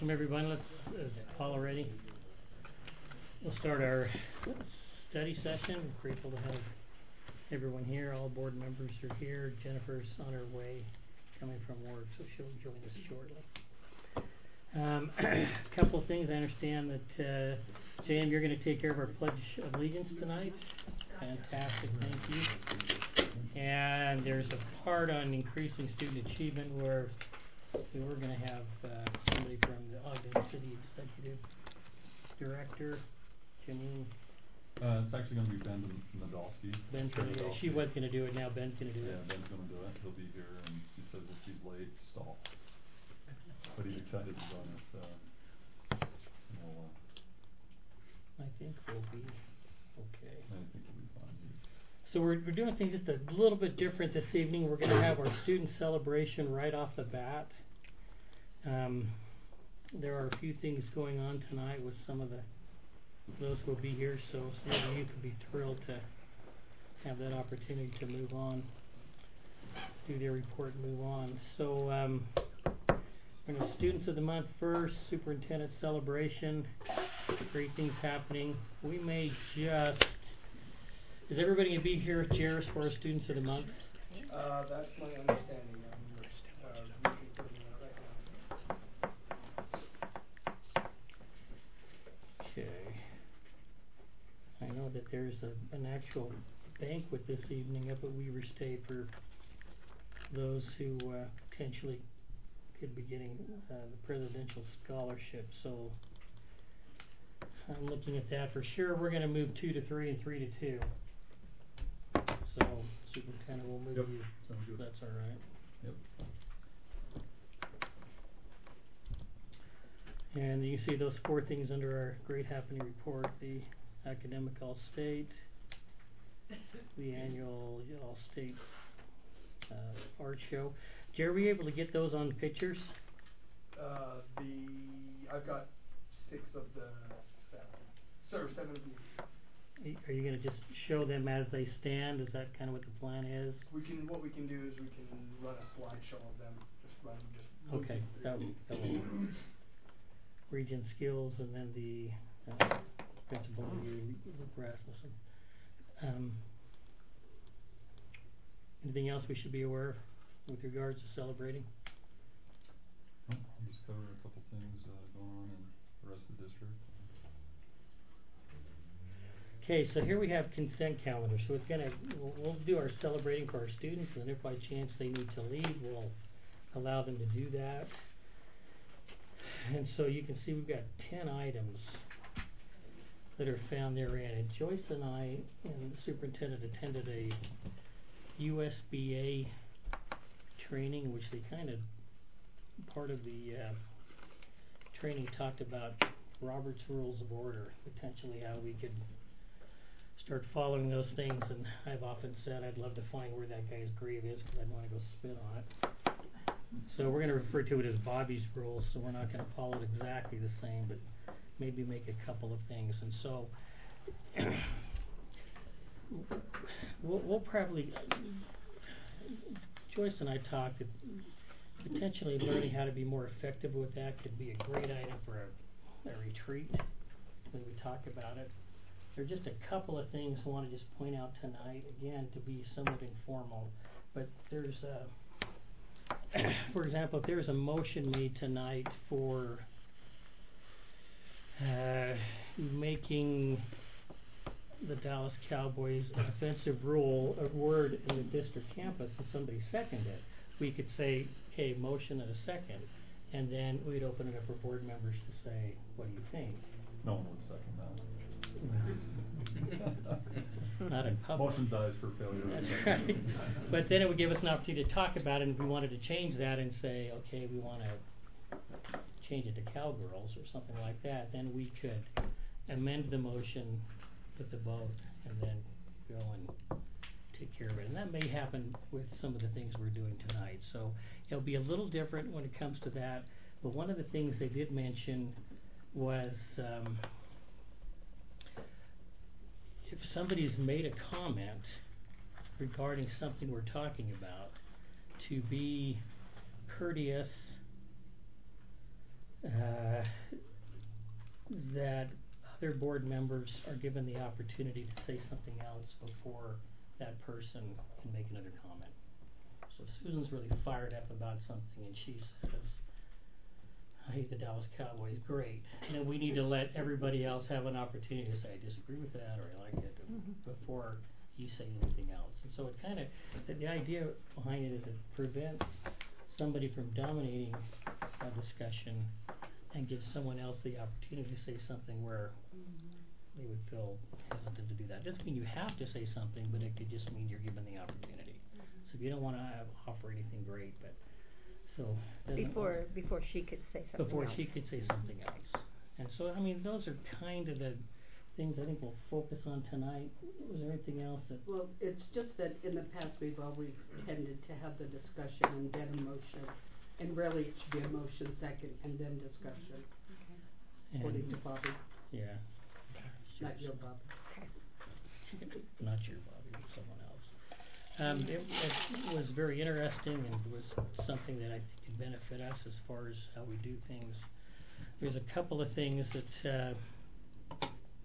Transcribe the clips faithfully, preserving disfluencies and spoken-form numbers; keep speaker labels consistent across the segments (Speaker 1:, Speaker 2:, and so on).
Speaker 1: Welcome everyone. Let's, is Paula ready? We'll start our study session. We're grateful to have everyone here. All board members are here. Jennifer's on her way, coming from work, so she'll join us shortly. Um, a couple of things. I understand that uh, J M, you're going to take care of our Pledge of Allegiance tonight. Fantastic, thank you. And there's a part on increasing student achievement where we were going to have uh, somebody from the Ogden City Executive Director, Janine.
Speaker 2: Uh, it's actually going to be Ben Nadolski.
Speaker 1: Ben's going to do it. She was going to do it. Now Ben's going to do
Speaker 2: yeah,
Speaker 1: it.
Speaker 2: Yeah, Ben's going to do it. He'll be here, and he says if he's late, stall. But he's excited to join us. Uh, we'll, uh,
Speaker 1: I think we'll be okay.
Speaker 2: I think we'll be fine.
Speaker 1: So we're, we're doing things just a little bit different this evening. We're going to have our student celebration right off the bat. Um, there are a few things going on tonight with some of the those who will be here, so some of you could be thrilled to have that opportunity to move on, do their report and move on. So um, we're going to Students of the Month first, Superintendent Celebration, great things happening. We may just, is everybody going to be here at Jairus for our Students of the Month?
Speaker 3: Uh, that's my understanding. Uh, we can put it in right now.
Speaker 1: Okay. I know that there's a, an actual banquet this evening up at Weaver State for those who uh, potentially could be getting uh, the presidential scholarship. So I'm looking at that for sure. We're going to move two to three and three to two. So Superintendent, we'll move
Speaker 2: yep.
Speaker 1: you.
Speaker 2: Sounds good.
Speaker 1: That's all right.
Speaker 2: Yep.
Speaker 1: And you see those four things under our Great Happening Report: the academic all-state, the annual all-state uh, art show. Jerry, were you able to get those on pictures?
Speaker 3: Uh, the I've got six of the seven. Sorry, seven of the.
Speaker 1: Are you going to just show them as they stand? Is that kind of what the plan is?
Speaker 3: We can. What we can do is we can run a slideshow of them. Just run. Just.
Speaker 1: Okay. That will. That will Region skills, and then the uh, principal Rasmussen. Um, anything else we should be aware of with regards to celebrating?
Speaker 2: Oh, just cover a couple things uh, going on in the rest of the district.
Speaker 1: Okay, so here we have consent calendar. So it's gonna we'll, we'll do our celebrating for our students, and if by chance they need to leave, we'll allow them to do that. And so you can see we've got ten items that are found therein. And Joyce and I and the superintendent attended a U S B A training in which they kind of, part of the uh, training talked about Robert's Rules of Order, potentially how we could start following those things. And I've often said I'd love to find where that guy's grave is because I'd want to go spit on it. So we're going to refer to it as Bobby's Rules, so we're not going to follow it exactly the same, but maybe make a couple of things. And so we'll, we'll probably, Joyce and I talked that potentially learning how to be more effective with that could be a great item for a, a retreat when we talk about it. There are just a couple of things I want to just point out tonight, again, to be somewhat informal, but there's a for example, if there's a motion made tonight for uh, making the Dallas Cowboys an offensive rule, a word in the district campus, and somebody seconded it, we could say, okay, motion and a second, and then we'd open it up for board members to say, what do you think?
Speaker 2: No one would second that.
Speaker 1: Not in public.
Speaker 2: Motion dies for failure.
Speaker 1: That's right. But then it would give us an opportunity to talk about it, and if we wanted to change that and say, okay, we want to change it to Cowgirls or something like that, then we could amend the motion with the vote and then go and take care of it. And that may happen with some of the things we're doing tonight. So it'll be a little different when it comes to that. But one of the things they did mention was um, if somebody's made a comment regarding something we're talking about, to be courteous uh, that other board members are given the opportunity to say something else before that person can make another comment. So if Susan's really fired up about something and she says, I hate the Dallas Cowboys, great. You know, we need to let everybody else have an opportunity to say, I disagree with that, or I like it,
Speaker 4: Mhm.
Speaker 1: before you say anything else. And so it kind of, the, the idea behind it is it prevents somebody from dominating a discussion and gives someone else the opportunity to say something where they would feel hesitant to do that. Doesn't mean you have to say something, but it could just mean you're given the opportunity. So if you don't want to offer anything, great, but so doesn't-
Speaker 4: Before, before she could say something
Speaker 1: before
Speaker 4: else.
Speaker 1: she could say something else. And so, I mean, those are kind of the things I think we'll focus on tonight. Was there anything else that?
Speaker 5: Well, it's just that in the past, we've always tended to have the discussion and then a motion. And really, it should be a motion second and then discussion, according to Bobby,
Speaker 1: Yeah.
Speaker 5: not your Bobby.
Speaker 1: Not your Bobby, but someone else. Um, it, it was very interesting and was something that I think could benefit us as far as how we do things. There's a couple of things that uh,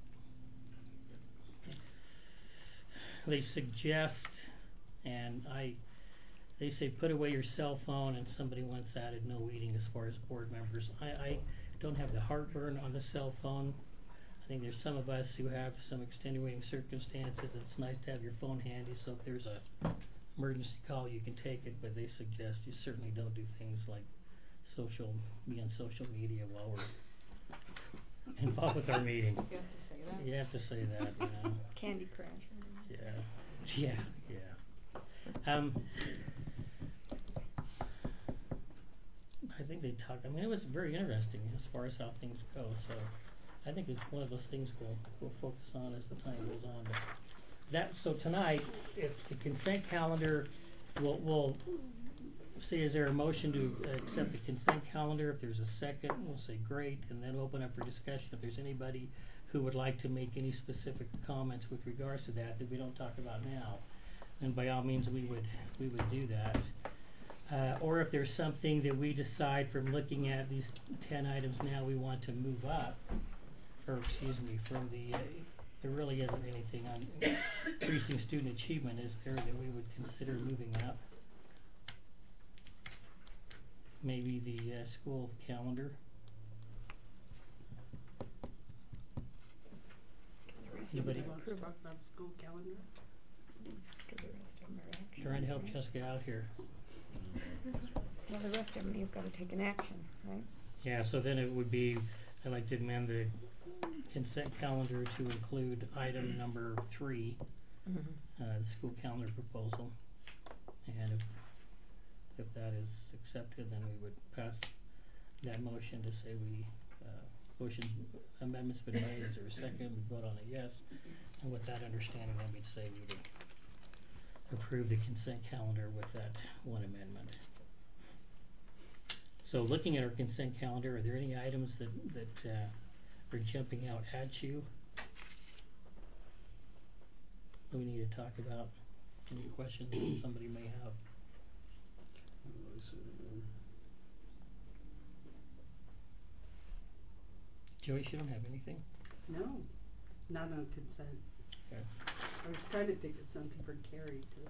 Speaker 1: they suggest, and I, they say put away your cell phone, and somebody once added no eating as far as board members. I, I don't have the heartburn on the cell phone. I think there's some of us who have some extenuating circumstances. It's nice to have your phone handy, so if there's a emergency call, you can take it. But they suggest you certainly don't do things like social, be on social media while we're involved with our meeting.
Speaker 6: You have to say that.
Speaker 1: You have to say that, you know.
Speaker 4: Candy Crush.
Speaker 1: Yeah, yeah, yeah. Um, I think they talked. I mean, it was very interesting as far as how things go. So, I think it's one of those things we'll we'll focus on as the time goes on. But that so tonight, if the consent calendar, we'll we'll see. Is there a motion to accept the consent calendar? If there's a second, we'll say great, and then open up for discussion. If there's anybody who would like to make any specific comments with regards to that that we don't talk about now, then by all means we would we would do that. Uh, or if there's something that we decide from looking at these ten items now we want to move up, or excuse me, from the, uh, there really isn't anything on increasing student achievement, is there, that we would consider moving up? Maybe the uh, school calendar. Anybody?
Speaker 5: Wants talks on school calendar?
Speaker 4: Because the rest of them are action.
Speaker 1: Trying to help Jessica out here.
Speaker 4: Well, the rest of them you've got to take an action, right?
Speaker 1: Yeah, so then it would be, I'd like to amend the consent calendar to include item number three,
Speaker 4: Mhm.
Speaker 1: uh, the school calendar proposal. And if, if that is accepted, then we would pass that motion to say we, uh, motion amendment's been made. Is there a second? We'd vote on it yes. And with that understanding, then we'd say we would approve the consent calendar with that one amendment. So looking at our consent calendar, are there any items that, that uh, are jumping out at you that we need to talk about? Any questions that somebody may have? Joyce, you don't have anything?
Speaker 5: No, not on consent.
Speaker 1: Okay.
Speaker 5: I was trying to think of something for Carrie too.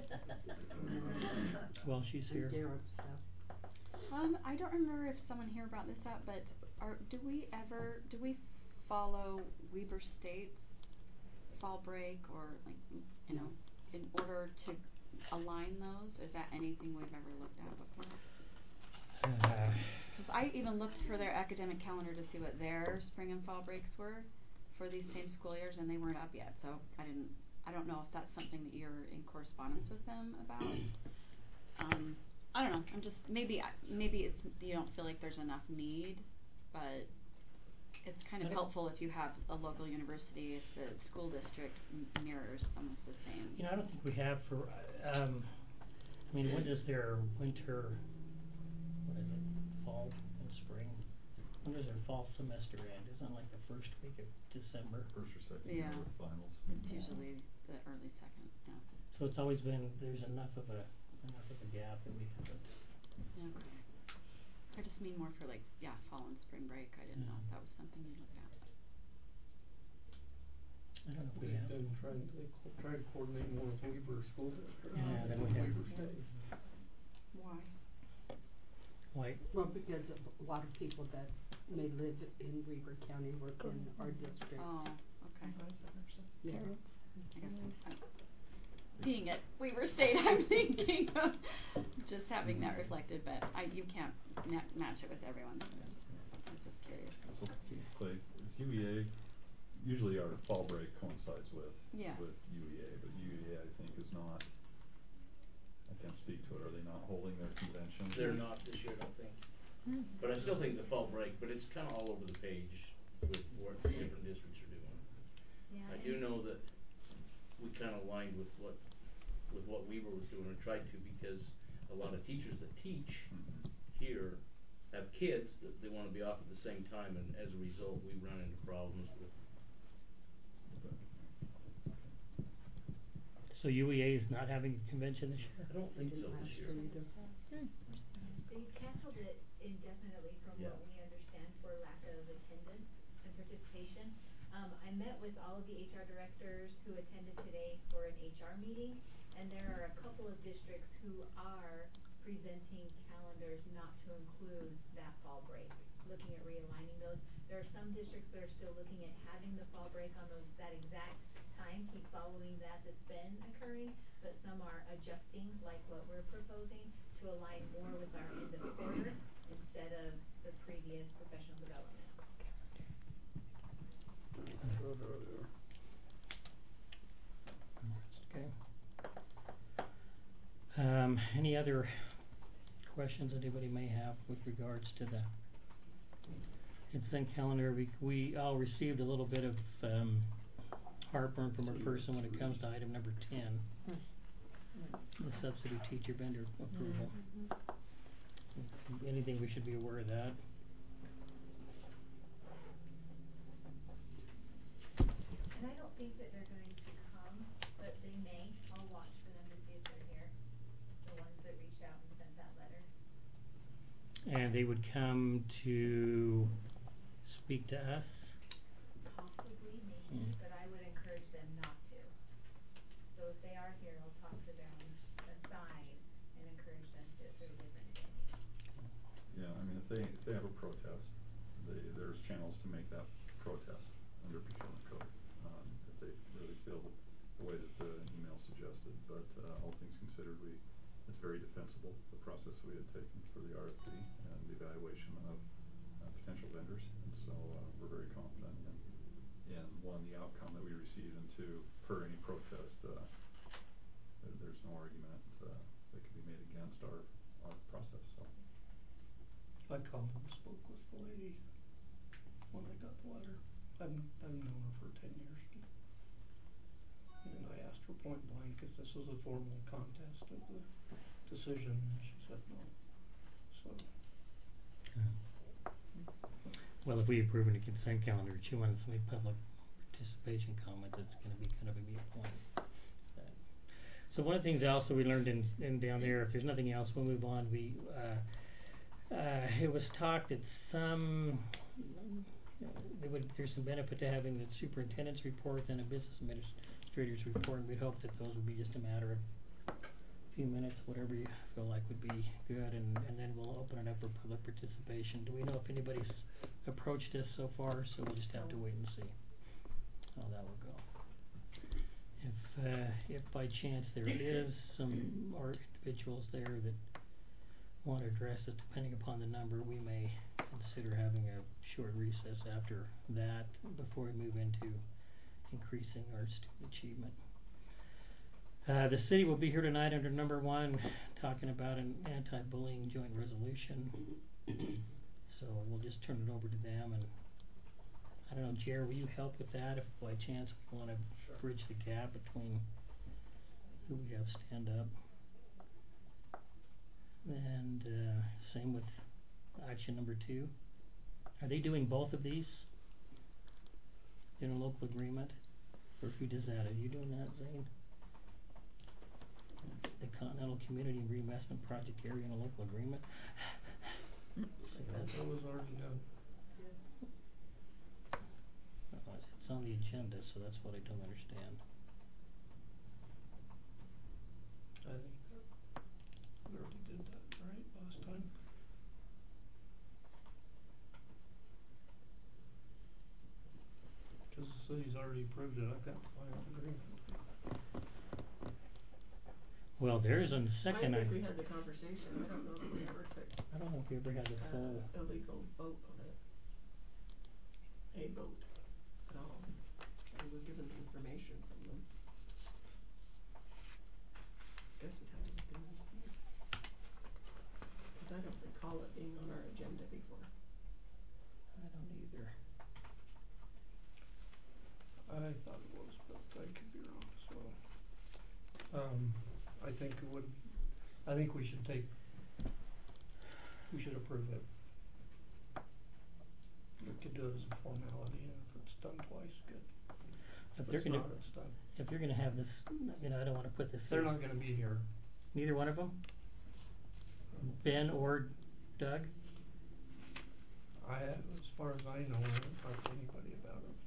Speaker 1: Well, she's here.
Speaker 5: Garrett stuff.
Speaker 6: Um, I don't remember if someone here brought this up, but are, do we ever, do we follow Weber State's fall break or like, you know, in order to align those? Is that anything we've ever looked at before?
Speaker 1: Uh,
Speaker 6: Because I even looked for their academic calendar to see what their spring and fall breaks were for these same school years, and they weren't up yet. So I didn't, I don't know if that's something that you're in correspondence with them about. Um, I don't know. I'm just maybe I- maybe it's you don't feel like there's enough need, but it's kind of
Speaker 1: I don't-
Speaker 6: helpful if you have a local university if the school district m- mirrors some of the same.
Speaker 1: You know, I don't think we have for, um, I mean, when does their winter, what is it, fall and spring? When does their fall semester end? Isn't it like the first week of December?
Speaker 2: First or second
Speaker 6: Yeah.
Speaker 2: year with finals.
Speaker 6: It's usually the early second. Yeah.
Speaker 1: So it's always been, there's enough of a, enough of a gap that we haven't.
Speaker 6: Yeah. Okay. I just mean more for like, yeah, fall and spring break. I didn't know if that was something you looked at.
Speaker 1: I don't know if we
Speaker 7: They
Speaker 1: have.
Speaker 7: then try, they co- try to coordinate more with Weber School District.
Speaker 1: Yeah, then we
Speaker 7: and
Speaker 1: have-
Speaker 7: Weber State.
Speaker 6: Why?
Speaker 1: Why,
Speaker 5: Well, because of a lot of people that may live in Weber County work in our district.
Speaker 6: Oh, okay.
Speaker 5: Yeah.
Speaker 4: Parents.
Speaker 6: I guess makes sense. Being at Weber State, I'm thinking of just having that reflected, but I, you can't ma- match it with everyone. So I was just, I was just curious.
Speaker 2: So, Clay, is U E A, usually our fall break coincides with,
Speaker 6: Yeah.
Speaker 2: with U E A, but U E A I think is not, I can't speak to it, are they not holding their convention?
Speaker 8: They're not this year, I don't think. But I still think the fall break, but it's kinda all over the page with what different districts are doing.
Speaker 9: Yeah,
Speaker 8: I do know that we kinda aligned with what, with what Weaver was doing, or tried to, because a lot of teachers that teach
Speaker 2: Mhm.
Speaker 8: here have kids that they wanna be off at the same time, and as a result, we run into problems with.
Speaker 1: so U E A is not having a convention this year?
Speaker 8: I don't think so this year.
Speaker 9: So you canceled it indefinitely from
Speaker 2: Yeah.
Speaker 9: what we understand for lack of attendance and participation. Um, I met with all of the H R directors who attended today for an H R meeting, and there are a couple of districts who are presenting calendars not to include that fall break, looking at realigning those. There are some districts that are still looking at having the fall break on those, that exact time, keep following that that's been occurring, but some are adjusting, like what we're proposing, to align more with our end of quarter instead of the previous professional development.
Speaker 7: So they're there.
Speaker 1: Okay. Um, any other questions anybody may have with regards to the consent calendar? We, we all received a little bit of, um, heartburn from our person when it comes to item number ten. The substitute teacher vendor approval. Anything we should be aware of that?
Speaker 9: And I don't think that they're going to come, but they may. I'll watch for them to see if they're here, the ones that reached out and sent that letter.
Speaker 1: And they would come to speak to us?
Speaker 9: Possibly, maybe,
Speaker 1: Mm.
Speaker 9: but I would encourage them not to. So if they are here, I'll talk to them aside and encourage them to do it through a different venue.
Speaker 2: Yeah, I mean, if they, if they have a protest, they, there's channels to make that protest under procurement code, um, if they really feel the way that the email suggested, but, uh, all things considered, we, it's very defensible, the process we had taken for the R F P and the evaluation of, uh, potential vendors, and so, uh, we're very confident in, in, one, the outcome that we received, and two, per any protest, uh, there, there's no argument, uh, that can be made against our, our process, so.
Speaker 7: I called and spoke with the lady when I got the letter. I've, I've known her for ten years. And I asked her point blank if this was a formal contest of the decision, and she said no. So,
Speaker 1: Well, if we approve a consent calendar, she wants to make public participation comment, that's gonna be kind of a moot point. So one of the things also we learned in, in down there, if there's nothing else, we'll move on, we, uh, uh, it was talked that some, there would, there's some benefit to having the superintendent's report and a business administrator's report, and we'd hope that those would be just a matter of a few minutes, whatever you feel like would be good, and, and then we'll open it up for public participation. Do we know if anybody's approached us so far? So we'll just have to wait and see how that will go. If, uh, if by chance there is some more individuals there that want to address it, depending upon the number, we may consider having a short recess after that before we move into increasing our student achievement. Uh, the city will be here tonight under number one, talking about an anti-bullying joint resolution. So we'll just turn it over to them, and I don't know, Jer, will you help with that if by chance we want to
Speaker 3: Sure.
Speaker 1: bridge the gap between who we have stand up? And uh, same with action number two. Are they doing both of these in a local agreement? Or who does that? Are you doing that, Zane? The Continental Community Reinvestment Project area in a local agreement? So that's,
Speaker 7: That was already done.
Speaker 1: uh, it's on the agenda, so that's what I don't understand.
Speaker 7: I think that we already did that, right, last time? Cause the city's already approved it, I've got the final agreement.
Speaker 1: Well, there is on the second,
Speaker 10: I
Speaker 1: I,
Speaker 10: think we had the conversation, I don't know if we ever took,
Speaker 1: I don't know if we ever had the full,
Speaker 10: uh, a legal vote on it. A vote at all. We were given the information from them. Guess we'd have to look into it. Cause I don't recall it being on our agenda before.
Speaker 1: I don't either.
Speaker 7: I thought it was, but I could be wrong as well. Um, I think it would, I think we should take, we should approve it. We could do it as a formality, and if it's done twice, good.
Speaker 1: If
Speaker 7: If
Speaker 1: they're
Speaker 7: it's
Speaker 1: gonna,
Speaker 7: not, it's done.
Speaker 1: if you're gonna have this, you know, I don't wanna put this.
Speaker 7: They're not gonna be here.
Speaker 1: Neither one of them? Ben or Doug?
Speaker 7: I have, as far as I know, I haven't talked to anybody about it.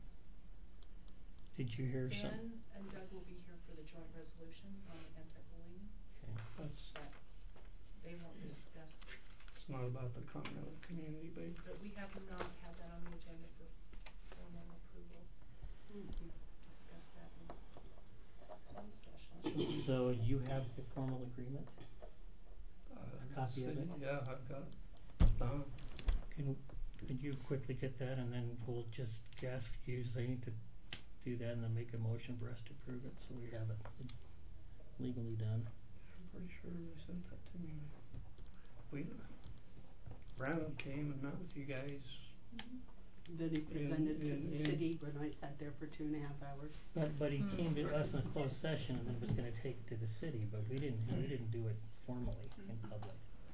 Speaker 1: Did you hear some?
Speaker 11: Ben and Doug will be here for the joint resolution on anti-bullying,
Speaker 1: Okay.
Speaker 7: That's,
Speaker 11: but they won't discuss,
Speaker 7: it's not about the Continental Community, babe.
Speaker 11: but we have not had that on the agenda for formal approval. Discuss that in closed session.
Speaker 1: So you have the formal agreement?
Speaker 7: Uh,
Speaker 1: A copy of
Speaker 7: city-
Speaker 1: it?
Speaker 7: Yeah, I've got it. Done.
Speaker 1: Can, could you quickly get that, and then we'll just ask you, they need to do that and then make a motion for us to approve it, so we have it legally done.
Speaker 7: I'm pretty sure they sent that to me. We, Brandon came and met with you guys.
Speaker 5: Then he presented to
Speaker 7: in-
Speaker 5: the
Speaker 7: in-
Speaker 5: city when I sat there for two and a half hours.
Speaker 1: But, but he came to us in a closed session and then was gonna take it to the city, but we didn't, we didn't do it formally in public.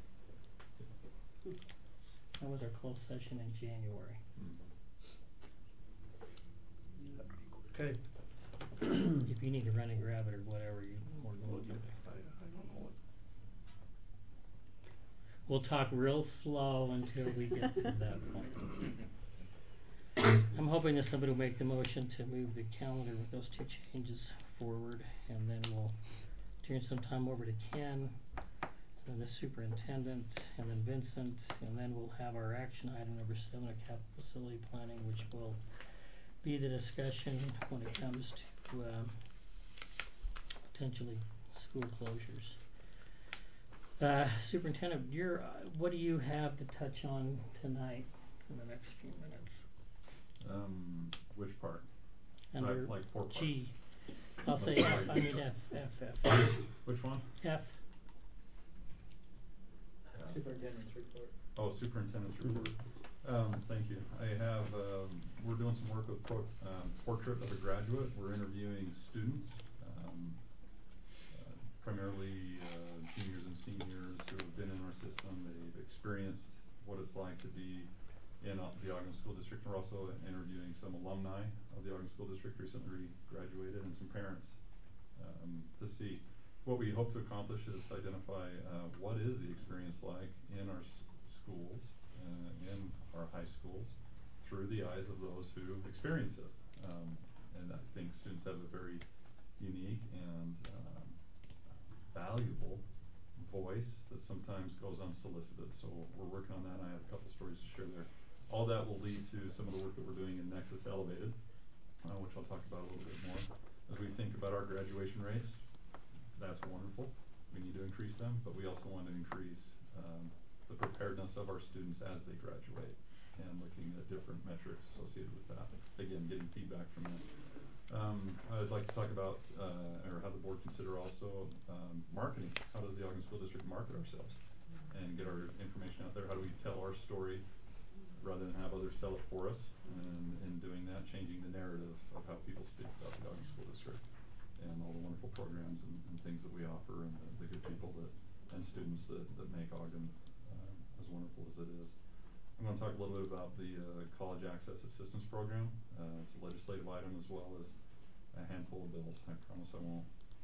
Speaker 1: That was our closed session in January.
Speaker 7: Okay.
Speaker 1: If you need to run and grab it or whatever, you're more than
Speaker 7: Well,
Speaker 1: welcome
Speaker 7: I,
Speaker 1: to.
Speaker 7: I don't know what.
Speaker 1: We'll talk real slow until we get to that point. I'm hoping that somebody will make the motion to move the calendar with those two changes forward, and then we'll turn some time over to Ken, and then the superintendent, and then Vincent, and then we'll have our action item number seven, our capital facility planning, which will be the discussion when it comes to, um, potentially school closures. Uh, Superintendent, you're, uh, what do you have to touch on tonight in the next few minutes?
Speaker 2: Um, which part?
Speaker 1: Under
Speaker 2: Like, like four parts.
Speaker 1: G. I'll say
Speaker 2: Like
Speaker 1: F,
Speaker 2: four.
Speaker 1: I mean F, F, F.
Speaker 2: Which one?
Speaker 1: F.
Speaker 8: Superintendent's report.
Speaker 2: Oh, superintendent's report. Um, thank you. I have, um, we're doing some work with pro- um, portrait of a graduate. We're interviewing students, um, uh, primarily, uh, juniors and seniors who have been in our system. They've experienced what it's like to be in uh, the Ogden School District. We're also interviewing some alumni of the Ogden School District recently graduated and some parents, um, to see. What we hope to accomplish is to identify, uh, what is the experience like in our s- schools, uh, in our high schools, through the eyes of those who experience it. Um, and I think students have a very unique and, um, valuable voice that sometimes goes unsolicited. So we're working on that, and I have a couple stories to share there. All that will lead to some of the work that we're doing in Nexus Elevated, uh, which I'll talk about a little bit more. As we think about our graduation rates, that's wonderful. We need to increase them, but we also want to increase, um, the preparedness of our students as they graduate, and looking at different metrics associated with that. Again, getting feedback from them. Um, I'd like to talk about, uh, or have the board consider also, um, marketing. How does the Ogden School District market ourselves and get our information out there? How do we tell our story rather than have others tell it for us? And in doing that, changing the narrative of how people speak about the Ogden School District and all the wonderful programs and, and things that we offer, and the, the good people that, and students that, that make Ogden, um, as wonderful as it is. I'm gonna talk a little bit about the, uh, College Access Assistance Program. Uh, it's a legislative item as well as a handful of bills. I promise I won't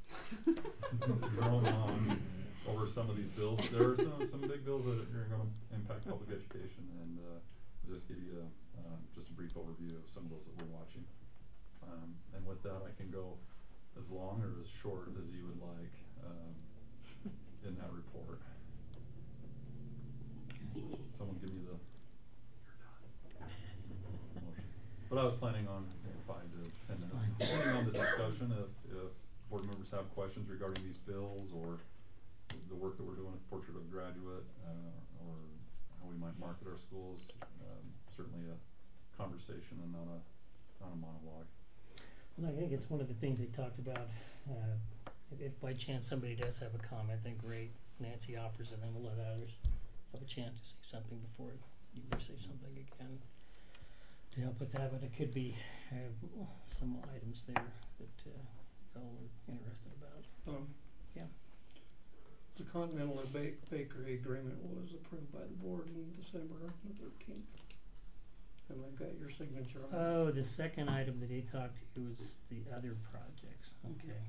Speaker 2: drone on over some of these bills. There are some, some big bills that are gonna impact public education, and, uh, I'll just give you a, um, just a brief overview of some of those that we're watching. Um, and with that, I can go as long or as short as you would like, um, in that report. Someone give me the, motion. But I was planning on, you know, five to ten minutes, depending on the discussion, if, if board members have questions regarding these bills, or the work that we're doing with Portrait of a Graduate, uh, or how we might market our schools, um, certainly a conversation and not a, not a monologue.
Speaker 1: Well, I think it's one of the things they talked about, uh, if, if by chance somebody does have a comment, then great, Nancy offers, and then we'll let others have a chance to say something before you say something again to help with that, but it could be, uh, some items there that, uh, y'all are interested about.
Speaker 7: Um,
Speaker 1: Yeah.
Speaker 7: The Continental ba- Bakery agreement was approved by the board in December the thirteenth. And I've got your signature on it.
Speaker 1: Oh, the second item that they talked to was the other projects, okay.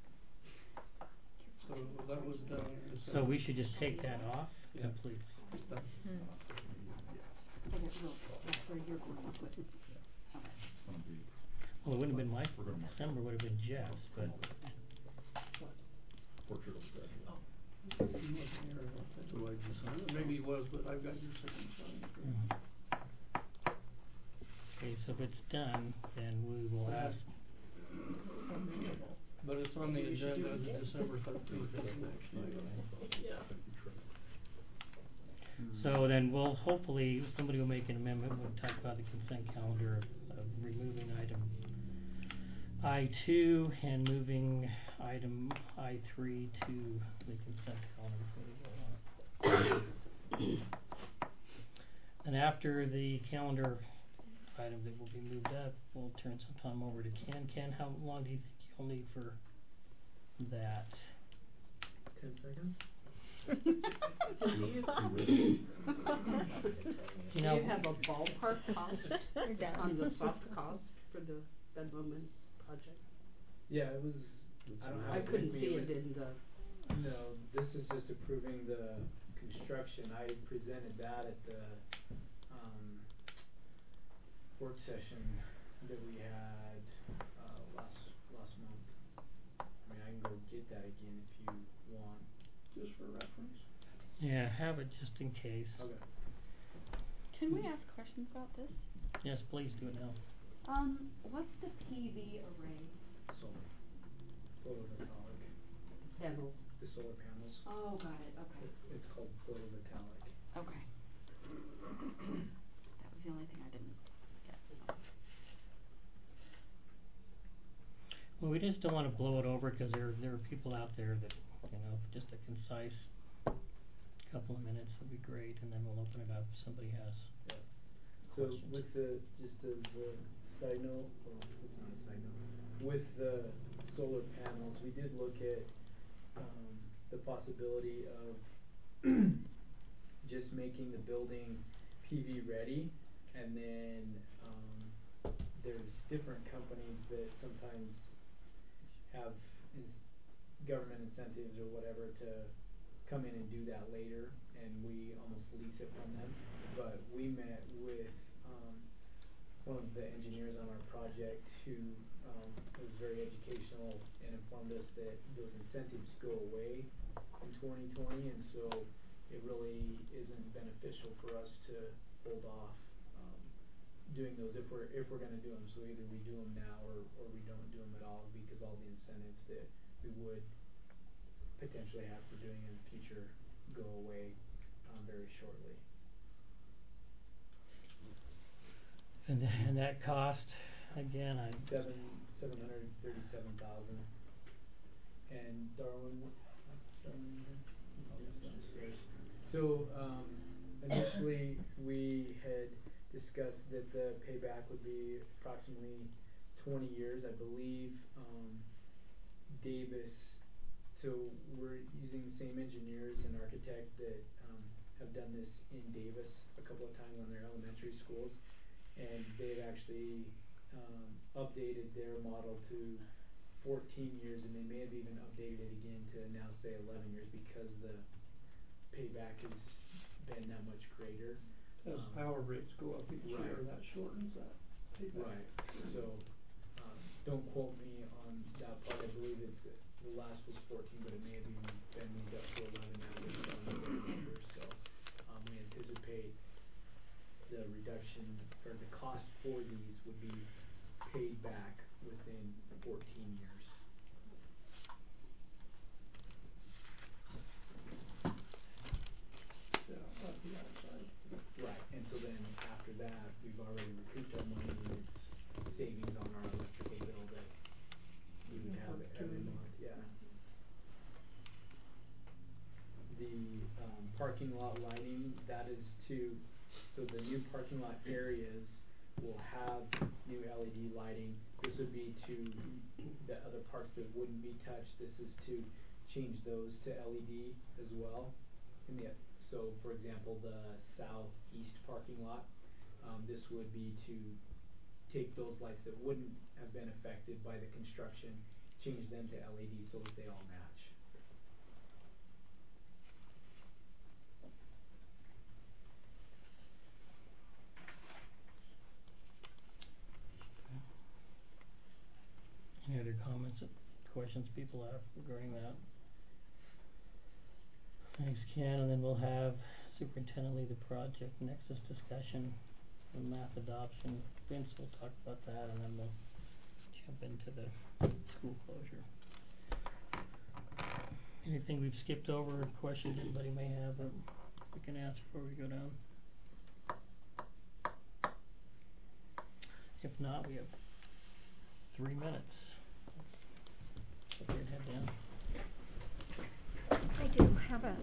Speaker 7: So that was done in December.
Speaker 1: So we should just take that off
Speaker 7: Yeah.
Speaker 1: completely.
Speaker 7: Done.
Speaker 6: Okay, well, that's where you're going to put it. Okay.
Speaker 2: It's gonna be,
Speaker 1: Well, it wouldn't have been my,
Speaker 2: We're gonna mark
Speaker 1: December would have been Jeff's, but,
Speaker 2: Portrait of a Graduate.
Speaker 10: Oh.
Speaker 7: He wasn't here, I don't think.
Speaker 10: So I just signed it?
Speaker 7: Maybe he was, but I've got your signature on it.
Speaker 1: mm. Okay, so if it's done, then we will ask,
Speaker 7: But it's on the
Speaker 10: We should do
Speaker 7: agenda,
Speaker 10: it
Speaker 7: the
Speaker 10: again.
Speaker 7: December thirteenth is the next item.
Speaker 10: Yeah.
Speaker 1: so then we'll hopefully, somebody will make an amendment, we'll talk about the consent calendar of, of removing item I two and moving item I three to the consent calendar before we vote on it. And after the calendar item that will be moved up, we'll turn some time over to Ken. Ken, how long do you think you'll need for that?
Speaker 3: Ten seconds?
Speaker 5: So do you,
Speaker 1: You
Speaker 5: do
Speaker 1: know,
Speaker 5: you have a ballpark cost
Speaker 4: You're done.
Speaker 5: on the soft cost for the Bedlam project?
Speaker 12: Yeah, it was, I don't have
Speaker 5: I
Speaker 12: it
Speaker 5: couldn't
Speaker 12: with me,
Speaker 5: see
Speaker 12: but-
Speaker 5: it in the,
Speaker 12: No, this is just approving the construction. I presented that at the, um, work session that we had, uh, last, last month. I mean, I can go get that again if you want.
Speaker 7: Just for reference.
Speaker 1: yeah, have it just in case.
Speaker 12: Okay.
Speaker 6: Can we ask questions about this?
Speaker 1: Yes, please do it now.
Speaker 6: Um, what's the P V array?
Speaker 12: Solar. Photovoltaic,
Speaker 5: panels.
Speaker 12: the solar panels.
Speaker 6: Oh, got it, okay.
Speaker 12: It- It's called photovoltaic.
Speaker 6: Okay. That was the only thing I didn't get, so.
Speaker 1: Well, we just don't want to blow it over because there there are people out there that, you know, just a concise couple of minutes would be great, and then we'll open it up if somebody has.
Speaker 12: Yeah. So
Speaker 1: questions.
Speaker 12: with the, just as a side note, or it's not a side note, with the solar panels, we did look at um the possibility of just making the building P V ready, and then um there's different companies that sometimes have ins- government incentives or whatever to come in and do that later, and we almost lease it from them. But we met with um one of the engineers on our project who um was very educational and informed us that those incentives go away in twenty twenty, and so it really isn't beneficial for us to hold off um doing those if we're if we're gonna do them. So either we do them now or or we don't do them at all, because all the incentives that we would potentially have for doing in the future go away um very shortly.
Speaker 1: And th- and that cost, again, I.
Speaker 12: Seven, seven hundred thirty-seven thousand. And Darwin, what, Darwin, in here? Oh, he's downstairs. So, um, initially, we had discussed that the payback would be approximately twenty years, I believe, um, Davis, so we're using the same engineers and architect that, um, have done this in Davis a couple of times on their elementary schools. And they've actually um updated their model to fourteen years, and they may have even updated it again to now say eleven years because the payback has been that much greater.
Speaker 7: As
Speaker 12: Um,
Speaker 7: power rates go up each year,
Speaker 12: right.
Speaker 7: that shortens that payback.
Speaker 12: Right, so, um, don't quote me on that part, I believe it's, uh, the last was fourteen, but it may have even been moved up to eleven now based on the numbers, so, um, we anticipate the reduction, or the cost for these would be paid back within fourteen years.
Speaker 7: Yeah, that'd be outside.
Speaker 12: Right, and so then after that, we've already recouped our money, and it's savings on our electrical bill that we would have every month, yeah. The, um, parking lot lighting, that is to, so the new parking lot areas will have new L E D lighting. This would be to the other parts that wouldn't be touched, this is to change those to L E D as well. And the, so for example, the southeast parking lot, um, this would be to take those lights that wouldn't have been affected by the construction, change them to L E D so that they all match.
Speaker 1: Any other comments or questions people have regarding that? Thanks, Ken, and then we'll have Superintendent lead the project nexus discussion on math adoption. Vince will talk about that, and then we'll jump into the school closure. Anything we've skipped over, or questions anybody may have that we can answer before we go down? If not, we have three minutes. Let's put your head down.
Speaker 4: I do have a